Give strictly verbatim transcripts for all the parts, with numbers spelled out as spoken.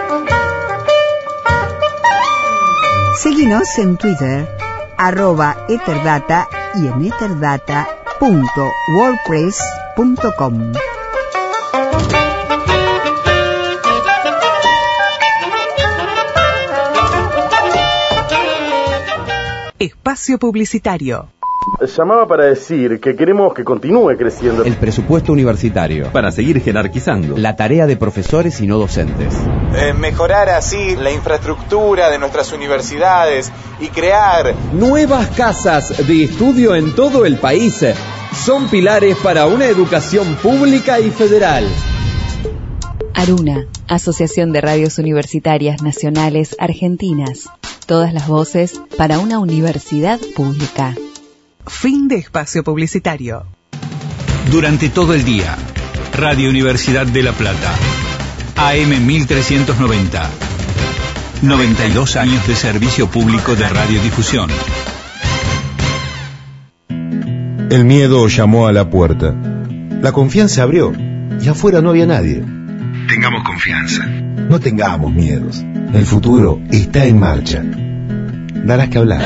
Seguinos en Twitter, arroba Eterdata y en eterdata punto wordpress punto com. Espacio publicitario. Llamaba para decir que queremos que continúe creciendo el presupuesto universitario para seguir jerarquizando la tarea de profesores y no docentes. Eh, mejorar así la infraestructura de nuestras universidades y crear nuevas casas de estudio en todo el país. Son pilares para una educación pública y federal. Aruna, Asociación de Radios Universitarias Nacionales Argentinas. Todas las voces para una universidad pública. Fin de espacio publicitario. Durante todo el día, Radio Universidad de La Plata, A M mil trescientos noventa, noventa y dos años de servicio público de radiodifusión. El miedo llamó a la puerta. La confianza abrió y afuera no había nadie. Tengamos confianza. No tengamos miedos. El futuro está en marcha. Darás que hablar.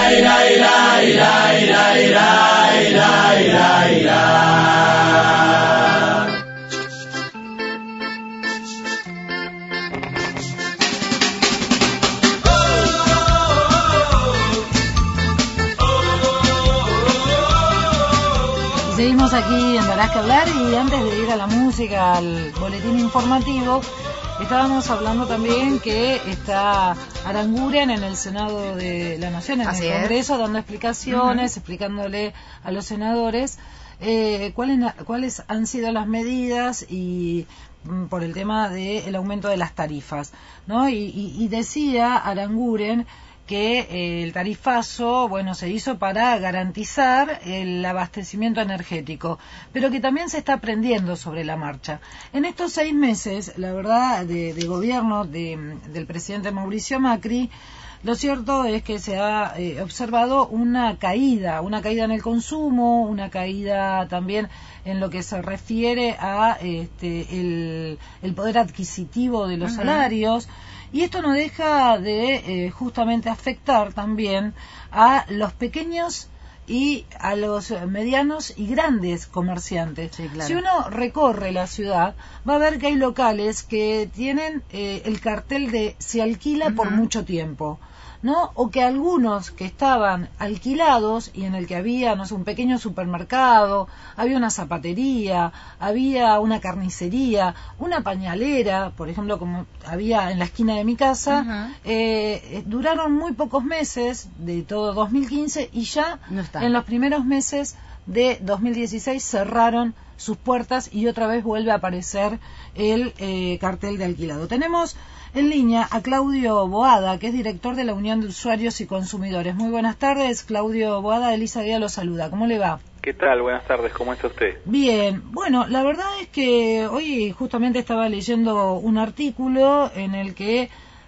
Seguimos aquí en Darás que hablar y antes de ir a la música, al boletín informativo, estábamos hablando también que está Aranguren en el Senado de la Nación, en Así el Congreso, es. dando explicaciones, Uh-huh. explicándole a los senadores eh, cuáles, cuáles han sido las medidas y mm, por el tema del aumento de las tarifas, ¿no? Y, y, y decía Aranguren que eh, el tarifazo, bueno, se hizo para garantizar el abastecimiento energético, pero que también se está aprendiendo sobre la marcha. En estos seis meses, la verdad, de, de gobierno de, del presidente Mauricio Macri, lo cierto es que se ha eh, observado una caída, una caída en el consumo, una caída también en lo que se refiere a este, el, el poder adquisitivo de los uh-huh. salarios. Y esto no deja de eh, justamente afectar también a los pequeños y a los medianos y grandes comerciantes. Sí, claro. Si uno recorre la ciudad, va a ver que hay locales que tienen eh, el cartel de se alquila uh-huh. por mucho tiempo, ¿no? O que algunos que estaban alquilados y en el que había, no sé, un pequeño supermercado, había una zapatería, había una carnicería, una pañalera, por ejemplo, como había en la esquina de mi casa, uh-huh. eh, duraron muy pocos meses de todo dos mil quince y ya no en los primeros meses de dos mil dieciséis cerraron sus puertas y otra vez vuelve a aparecer el eh, cartel de alquilado. Tenemos en línea a Claudio Boada, que es director de la Unión de Usuarios y Consumidores. Muy buenas tardes, Claudio Boada. Elisa Díaz lo saluda. ¿Cómo le va? ¿Qué tal? Buenas tardes. ¿Cómo está usted? Bien. Bueno, la verdad es que hoy justamente estaba leyendo un artículo en el que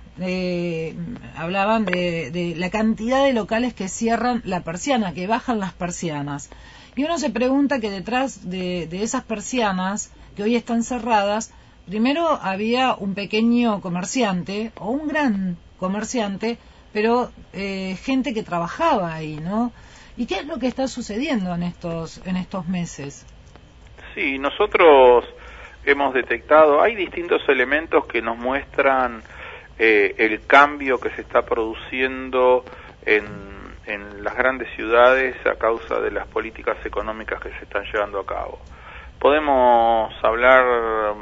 eh, hablaban de, de la cantidad de locales que cierran la persiana, que bajan las persianas. Y uno se pregunta que detrás de, de esas persianas que hoy están cerradas, primero había un pequeño comerciante o un gran comerciante, pero eh, gente que trabajaba ahí, ¿no? ¿Y qué es lo que está sucediendo en estos en estos meses? Sí, nosotros hemos detectado, hay distintos elementos que nos muestran eh, el cambio que se está produciendo en, en las grandes ciudades a causa de las políticas económicas que se están llevando a cabo. Podemos hablar...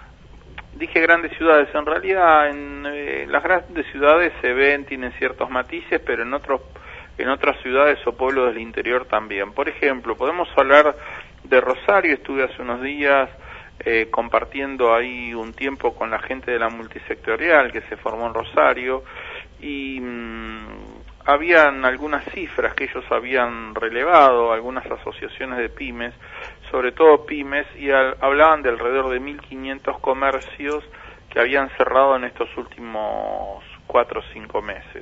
Dije grandes ciudades, en realidad en eh, las grandes ciudades se ven, tienen ciertos matices, pero en otros en otras ciudades o pueblos del interior también. Por ejemplo, podemos hablar de Rosario. Estuve hace unos días eh, compartiendo ahí un tiempo con la gente de la multisectorial que se formó en Rosario y mmm, habían algunas cifras que ellos habían relevado, algunas asociaciones de pymes, sobre todo pymes, y al, hablaban de alrededor de mil quinientos comercios que habían cerrado en estos últimos cuatro o cinco meses.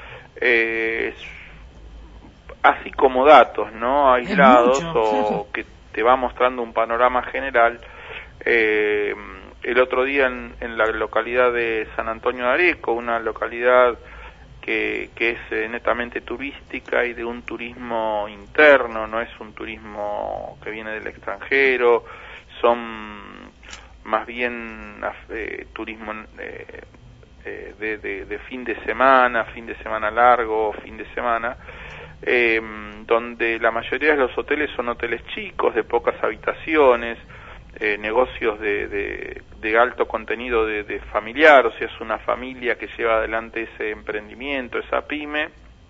Eh, así como datos, ¿no? Aislados o que te va mostrando un panorama general, eh, el otro día en, en la localidad de San Antonio de Areco, una localidad que, que es eh, netamente turística y de un turismo interno, no es un turismo que viene del extranjero, son más bien eh, turismo eh, eh, de, de, de fin de semana, fin de semana largo, fin de semana, eh, donde la mayoría de los hoteles son hoteles chicos, de pocas habitaciones, eh, negocios de, de, de alto contenido de, de familiar, o sea, es una familia que lleva adelante ese emprendimiento, esa pyme,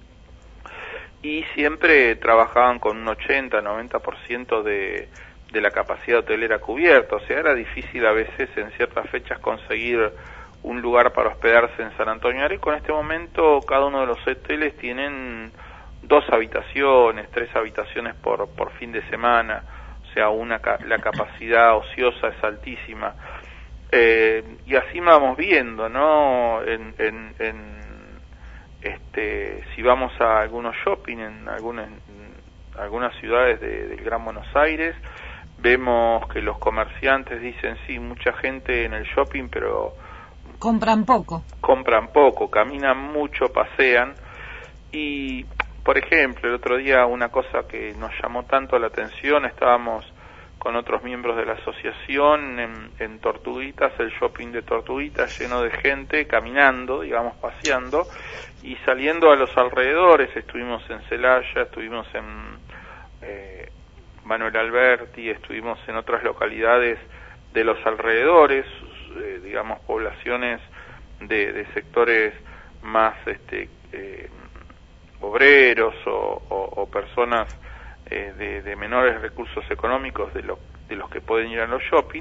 y siempre trabajaban con un ochenta, noventa por ciento de, de la capacidad hotelera cubierta, o sea, era difícil a veces en ciertas fechas conseguir un lugar para hospedarse en San Antonio de Areco. En este momento cada uno de los hoteles tienen dos habitaciones, tres habitaciones por, por fin de semana, o sea, una, la capacidad ociosa es altísima. Eh, y así vamos viendo, ¿no? En, en, en, este, si vamos a algunos shopping en algunas, en algunas ciudades de, del Gran Buenos Aires, vemos que los comerciantes dicen, sí, mucha gente en el shopping, pero compran poco. Compran poco, caminan mucho, pasean. Y, por ejemplo, el otro día una cosa que nos llamó tanto la atención, estábamos con otros miembros de la asociación en, en Tortuguitas, el shopping de Tortuguitas, lleno de gente caminando, digamos, paseando, y saliendo a los alrededores, estuvimos en Celaya, estuvimos en eh, Manuel Alberti, estuvimos en otras localidades de los alrededores, eh, digamos, poblaciones de, de sectores más este eh, obreros o, o, o personas eh, de, de menores recursos económicos de, lo, de los que pueden ir a los shopping,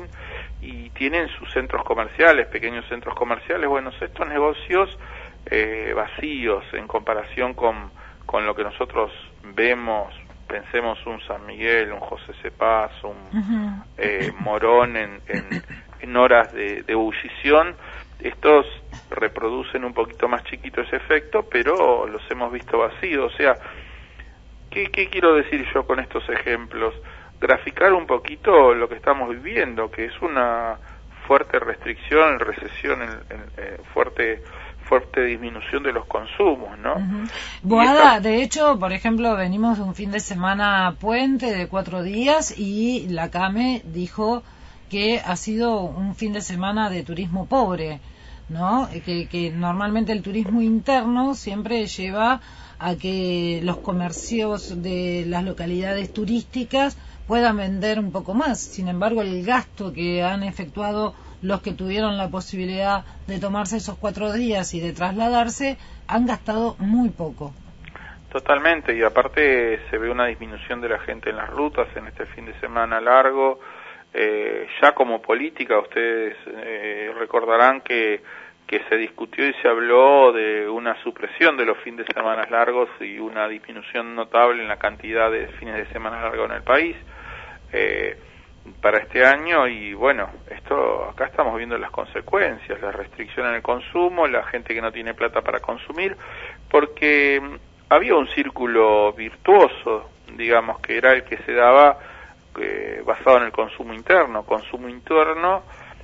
y tienen sus centros comerciales, pequeños centros comerciales. Bueno, estos negocios eh, vacíos en comparación con, con lo que nosotros vemos, pensemos un San Miguel, un José Cepaz, un uh-huh. eh, Morón en, en, en horas de, de ebullición. Estos reproducen un poquito más chiquito ese efecto, pero los hemos visto vacíos. O sea, ¿qué, qué quiero decir yo con estos ejemplos? Graficar un poquito lo que estamos viviendo, que es una fuerte restricción, recesión, en, en, en fuerte fuerte disminución de los consumos, ¿no? Uh-huh. Boada, de hecho, por ejemplo, venimos de un fin de semana puente de cuatro días y la CAME dijo que ha sido un fin de semana de turismo pobre, ¿no? Que, que normalmente el turismo interno siempre lleva a que los comercios de las localidades turísticas puedan vender un poco más. Sin embargo, el gasto que han efectuado los que tuvieron la posibilidad de tomarse esos cuatro días y de trasladarse, han gastado muy poco. Totalmente, y aparte se ve una disminución de la gente en las rutas en este fin de semana largo. Eh, ya como política, ustedes eh, recordarán que, que se discutió y se habló de una supresión de los fines de semana largos y una disminución notable en la cantidad de fines de semana largos en el país. Eh, para este año, y bueno, esto acá estamos viendo las consecuencias, la restricción en el consumo, la gente que no tiene plata para consumir, porque había un círculo virtuoso, digamos, que era el que se daba eh, basado en el consumo interno, consumo interno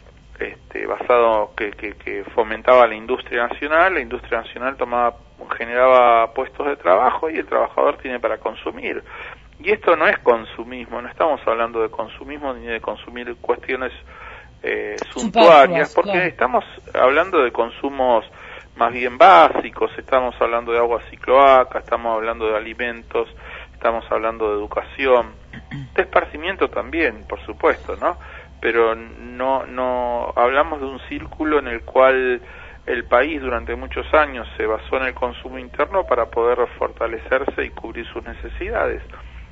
este, basado que, que, que fomentaba la industria nacional, la industria nacional tomaba, generaba puestos de trabajo y el trabajador tiene para consumir. Y esto no es consumismo, no estamos hablando de consumismo ni de consumir cuestiones eh, suntuarias, porque claro, estamos hablando de consumos más bien básicos, estamos hablando de aguas y cloaca, estamos hablando de alimentos, estamos hablando de educación, de esparcimiento también, por supuesto, ¿no? Pero no, no hablamos de un círculo en el cual el país durante muchos años se basó en el consumo interno para poder fortalecerse y cubrir sus necesidades.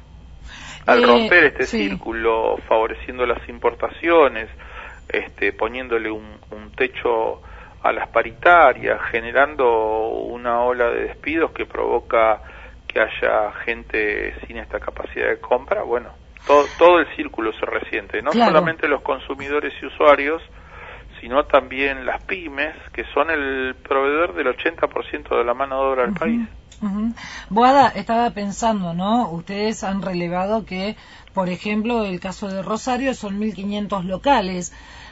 Al romper este eh, sí. círculo, favoreciendo las importaciones, este, poniéndole un, un techo a las paritarias, generando una ola de despidos que provoca que haya gente sin esta capacidad de compra, bueno, todo, todo el círculo se resiente, no claro. solamente los consumidores y usuarios, sino también las pymes, que son el proveedor del ochenta por ciento de la mano de obra del uh-huh. país. Uh-huh. Boada, estaba pensando, ¿no? Ustedes han relevado que, por ejemplo, el caso de Rosario son mil quinientos locales.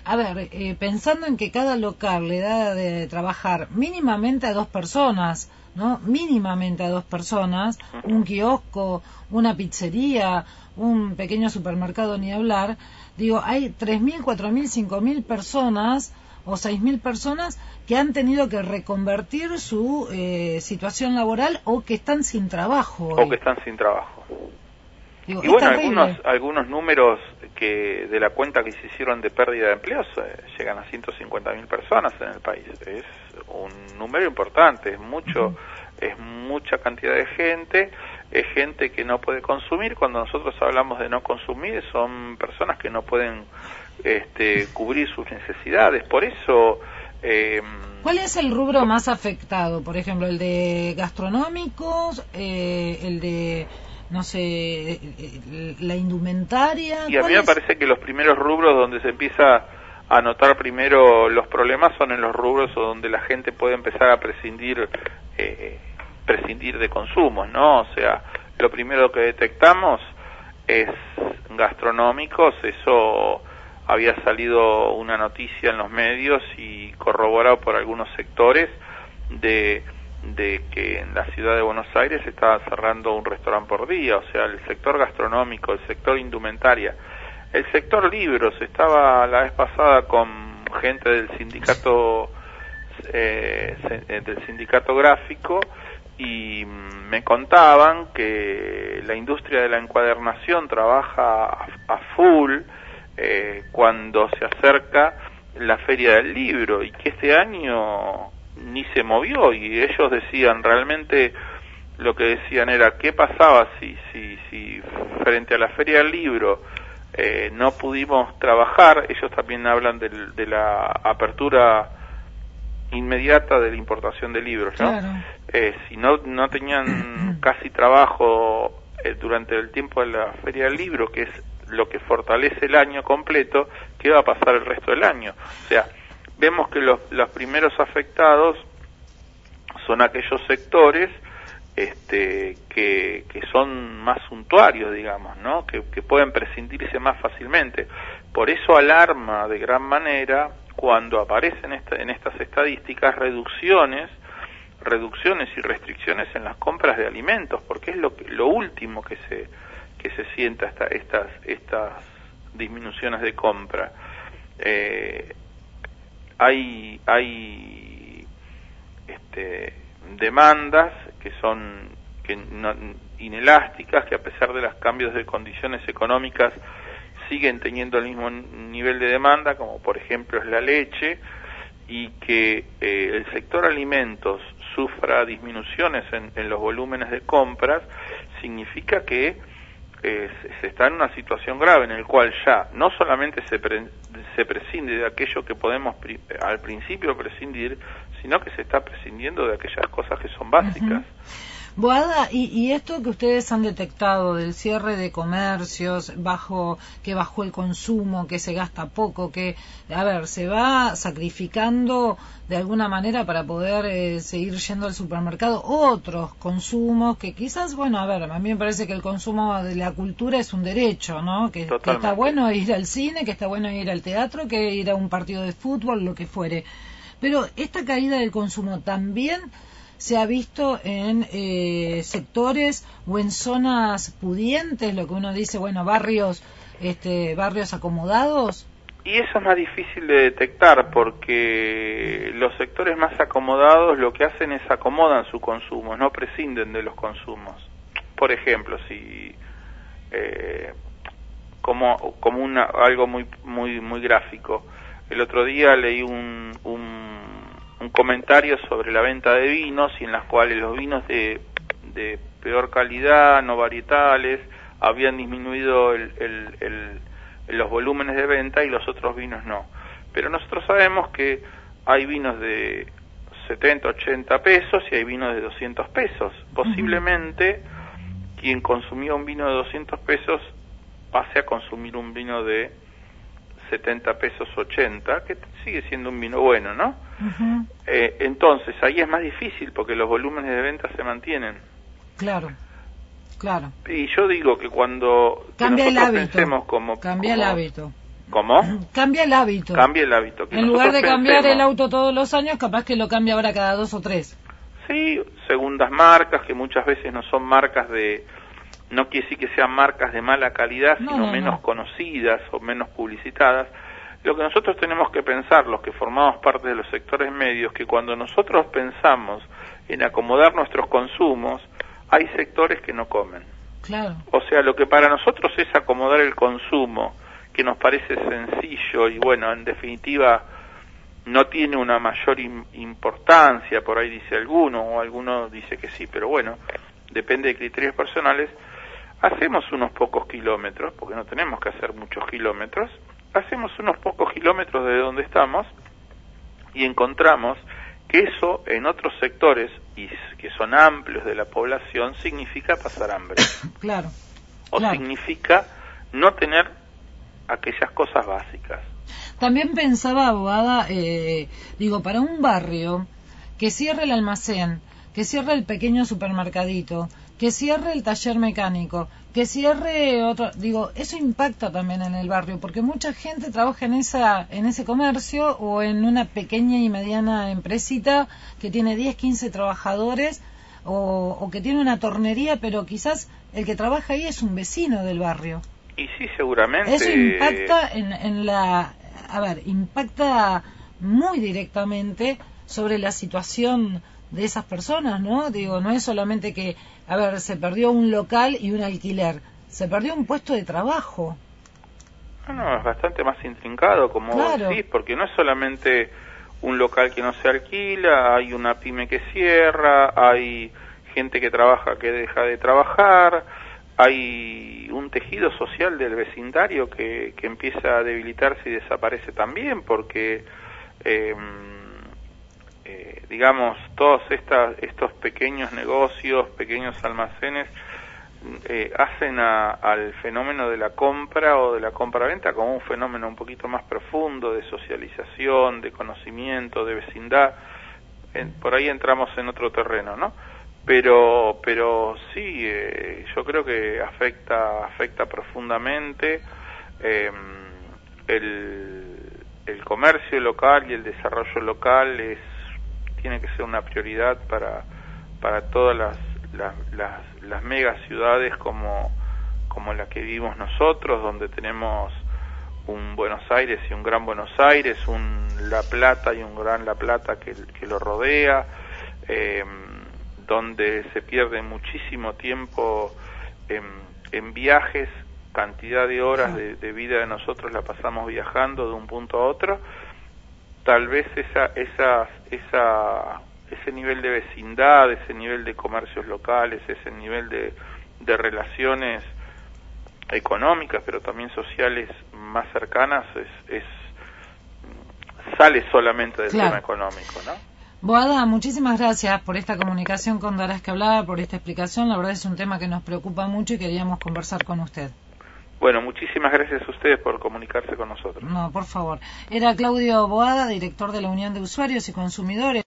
a ver, eh, pensando en que cada local le da de trabajar mínimamente a dos personas, ¿no? Mínimamente a dos personas, un kiosco, una pizzería, un pequeño supermercado, ni hablar, digo, hay tres mil, cuatro mil, cinco mil personas o seis mil personas que han tenido que reconvertir su eh, situación laboral o que están sin trabajo. O hoy. que están sin trabajo. Digo, y bueno, algunos algunos números que de la cuenta que se hicieron de pérdida de empleos eh, llegan a ciento cincuenta mil personas en el país. Es un número importante, es mucho, uh-huh. es mucha cantidad de gente, es gente que no puede consumir. Cuando nosotros hablamos de no consumir, son personas que no pueden este, cubrir sus necesidades. Por eso... Eh, ¿Cuál es el rubro más afectado? Por ejemplo, el de gastronómicos, eh, el de... no sé, la indumentaria. Y a mí me es? parece que los primeros rubros donde se empieza a notar primero los problemas son en los rubros donde la gente puede empezar a prescindir eh, prescindir de consumos, ¿no? O sea, lo primero que detectamos es gastronómicos. Eso había salido una noticia en los medios y corroborado por algunos sectores de de que en la ciudad de Buenos Aires se estaba cerrando un restaurante por día. O sea, el sector gastronómico, el sector indumentaria, el sector libros. Estaba la vez pasada con gente del sindicato eh, del sindicato gráfico y me contaban que la industria de la encuadernación trabaja a, a full eh, cuando se acerca la Feria del Libro, y que este año ni se movió. Y ellos decían, realmente lo que decían era, ¿qué pasaba si si si frente a la Feria del Libro eh, no pudimos trabajar? Ellos también hablan de, de la apertura inmediata de la importación de libros, ¿no? Claro. Eh, si no no tenían casi trabajo eh, durante el tiempo de la Feria del Libro, que es lo que fortalece el año completo, ¿qué va a pasar el resto del año? O sea, vemos que los, los primeros afectados son aquellos sectores este, que, que son más suntuarios, digamos, ¿no? Que, que pueden prescindirse más fácilmente. Por eso alarma de gran manera cuando aparecen esta, en estas estadísticas reducciones, reducciones y restricciones en las compras de alimentos, porque es lo que, lo último que se que se sienta esta, estas estas disminuciones de compra. Eh, hay hay este, demandas que son que no, inelásticas, que a pesar de los cambios de condiciones económicas siguen teniendo el mismo nivel de demanda, como por ejemplo es la leche, y que eh, el sector alimentos sufra disminuciones en, en los volúmenes de compras, significa que eh, se está en una situación grave en el cual ya no solamente se, pre, se prescinde de aquello que podemos pri, al principio prescindir, sino que se está prescindiendo de aquellas cosas que son básicas. Uh-huh. Boada, y, y esto que ustedes han detectado del cierre de comercios, bajo que bajó el consumo, que se gasta poco, que, a ver, se va sacrificando de alguna manera para poder eh, seguir yendo al supermercado otros consumos que quizás, bueno, a ver, a mí me parece que el consumo de la cultura es un derecho, ¿no? Que, que está bueno ir al cine, que está bueno ir al teatro, que ir a un partido de fútbol, lo que fuere. Pero esta caída del consumo también se ha visto en eh, sectores o en zonas pudientes, lo que uno dice, bueno, barrios este, barrios acomodados. Y eso es más difícil de detectar, porque los sectores más acomodados lo que hacen es acomodan su consumo, no prescinden de los consumos. Por ejemplo, si eh, como como una algo muy muy muy gráfico, el otro día leí un, un un comentario sobre la venta de vinos, y en las cuales los vinos de, de peor calidad, no varietales, habían disminuido el, el, el, los volúmenes de venta y los otros vinos no. Pero nosotros sabemos que hay vinos de setenta, ochenta pesos y hay vinos de doscientos pesos. Posiblemente uh-huh. quien consumía un vino de doscientos pesos pase a consumir un vino de setenta pesos, ochenta, que sigue siendo un vino bueno, ¿no? Uh-huh. Eh, entonces, ahí es más difícil porque los volúmenes de venta se mantienen. Claro, claro. Y yo digo que cuando cambia que nosotros el hábito, pensemos como... cambia como, el hábito. ¿Cómo? Cambia el hábito. Cambia el hábito. Que en lugar de cambiar pensemos, el auto todos los años, capaz que lo cambia ahora cada dos o tres. Sí, segundas marcas, que muchas veces no son marcas de... No quiere decir que sean marcas de mala calidad, No, sino no, menos no. conocidas o menos publicitadas. Lo que nosotros tenemos que pensar, los que formamos parte de los sectores medios, que cuando nosotros pensamos en acomodar nuestros consumos, hay sectores que no comen. Claro. O sea, lo que para nosotros es acomodar el consumo, que nos parece sencillo y bueno, en definitiva no tiene una mayor im- importancia, por ahí dice alguno, o alguno dice que sí, pero bueno, depende de criterios personales. Hacemos unos pocos kilómetros, porque no tenemos que hacer muchos kilómetros, hacemos unos pocos kilómetros de donde estamos y encontramos que eso en otros sectores, y que son amplios de la población, significa pasar hambre. Claro. O claro. significa no tener aquellas cosas básicas. También pensaba, abogada, eh, digo, para un barrio que cierre el almacén, que cierre el pequeño supermercadito, que cierre el taller mecánico, que cierre otro, digo, eso impacta también en el barrio, porque mucha gente trabaja en esa, en ese comercio o en una pequeña y mediana empresita que tiene diez, quince trabajadores o, o que tiene una tornería, pero quizás el que trabaja ahí es un vecino del barrio. Y sí, seguramente. Eso impacta en, en la, a ver, impacta muy directamente sobre la situación de esas personas, ¿no? Digo, no es solamente que, a ver, se perdió un local y un alquiler, se perdió un puesto de trabajo. No, no, es bastante más intrincado, como Claro. vos decís, porque no es solamente un local que no se alquila, hay una pyme que cierra, hay gente que trabaja que deja de trabajar, hay un tejido social del vecindario que, que empieza a debilitarse y desaparece también, porque eh, eh, digamos, todos estas, estos pequeños negocios, pequeños almacenes, eh, hacen a, al fenómeno de la compra o de la compra-venta como un fenómeno un poquito más profundo de socialización, de conocimiento, de vecindad. En, por ahí entramos en otro terreno, ¿no? Pero, pero sí, eh, yo creo que afecta, afecta profundamente eh, el, el comercio local y el desarrollo local es tiene que ser una prioridad para para todas las las, las, las mega ciudades como como la que vivimos nosotros, donde tenemos un Buenos Aires y un Gran Buenos Aires, un La Plata y un Gran La Plata que, que lo rodea, eh, donde se pierde muchísimo tiempo en, en viajes, cantidad de horas de, de vida de nosotros la pasamos viajando de un punto a otro. Tal vez esa, esa, esa, ese nivel de vecindad, ese nivel de comercios locales, ese nivel de, de relaciones económicas, pero también sociales más cercanas, es, es sale solamente del Claro. tema económico, ¿no? Boada, muchísimas gracias por esta comunicación con Darás que hablar, por esta explicación. La verdad es un tema que nos preocupa mucho y queríamos conversar con usted. Bueno, muchísimas gracias a ustedes por comunicarse con nosotros. No, por favor. Era Claudio Boada, director de la Unión de Usuarios y Consumidores.